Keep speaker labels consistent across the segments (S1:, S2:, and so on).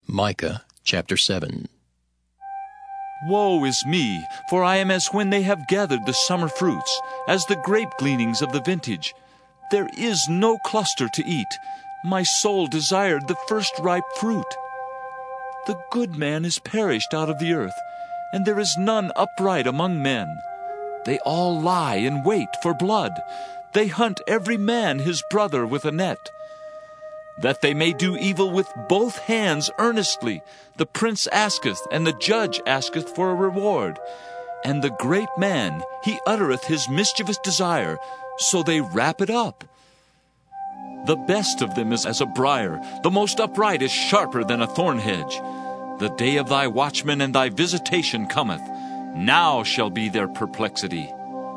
S1: Micah chapter 7.
S2: Woe is me, for I am as when they have gathered the summer fruits, as the grape gleanings of the vintage. There is no cluster to eat. My soul desired the first ripe fruit. The good man is perished out of the earth, and there is none upright among men. They all lie in wait for blood. They hunt every man his brother with a net. That they may do evil with both hands earnestly, the prince asketh, and the judge asketh for a reward. And the great man, he uttereth his mischievous desire, so they wrap it up. The best of them is as a briar, the most upright is sharper than a thorn hedge. The day of thy watchman and thy visitation cometh. Now shall be their perplexity.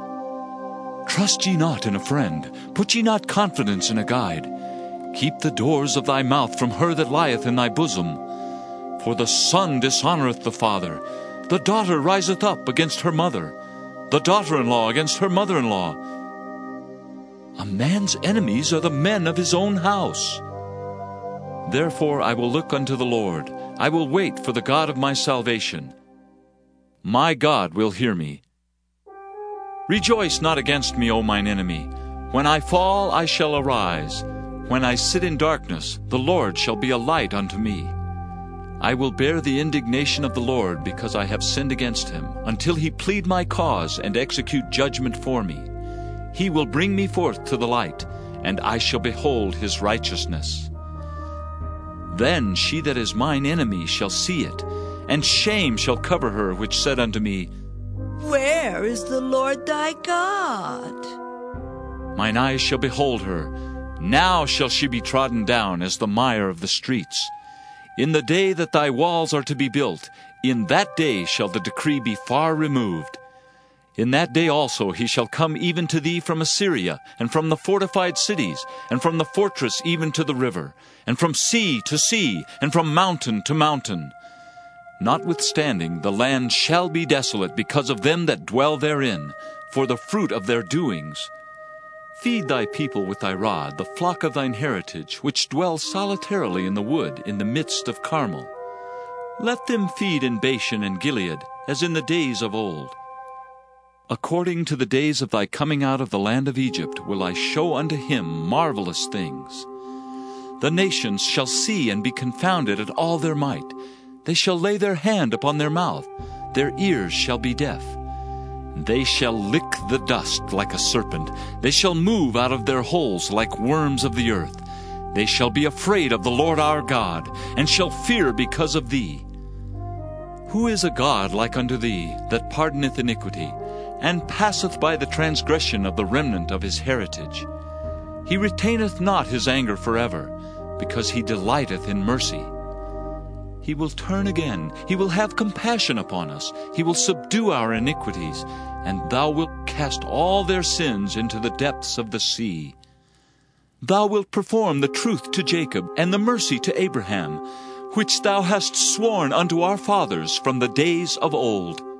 S2: Trust ye not in a friend, put ye not confidence in a guide. Keep the doors of thy mouth from her that lieth in thy bosom. For the son dishonoureth the father, the daughter riseth up against her mother, the daughter-in-law against her mother-in-law. A man's enemies are the men of his own house. Therefore I will look unto the Lord, I will wait for the God of my salvation. My God will hear me. Rejoice not against me, O mine enemy. When I fall, I shall arise. When I sit in darkness, the Lord shall be a light unto me. I will bear the indignation of the Lord, because I have sinned against him, until he plead my cause and execute judgment for me. He will bring me forth to the light, and I shall behold his righteousness. Then she that is mine enemy shall see it, and shame shall cover her which said unto me,
S3: Where is the Lord thy God?
S2: Mine eyes shall behold her. Now shall she be trodden down as the mire of the streets. In the day that thy walls are to be built, in that day shall the decree be far removed. In that day also he shall come even to thee from Assyria, and from the fortified cities, and from the fortress even to the river, and from sea to sea, and from mountain to mountain. Notwithstanding, the land shall be desolate because of them that dwell therein, for the fruit of their doings. Feed thy people with thy rod, the flock of thine heritage, which dwell solitarily in the wood, in the midst of Carmel. Let them feed in Bashan and Gilead, as in the days of old. According to the days of thy coming out of the land of Egypt will I show unto him marvelous things. The nations shall see and be confounded at all their might. They shall lay their hand upon their mouth, their ears shall be deaf. They shall lick the dust like a serpent. They shall move out of their holes like worms of the earth. They shall be afraid of the Lord our God, and shall fear because of thee. Who is a God like unto thee, that pardoneth iniquity, and passeth by the transgression of the remnant of his heritage? He retaineth not his anger forever, because he delighteth in mercy. He will turn again, he will have compassion upon us, he will subdue our iniquities, and thou wilt cast all their sins into the depths of the sea. Thou wilt perform the truth to Jacob, and the mercy to Abraham, which thou hast sworn unto our fathers from the days of old.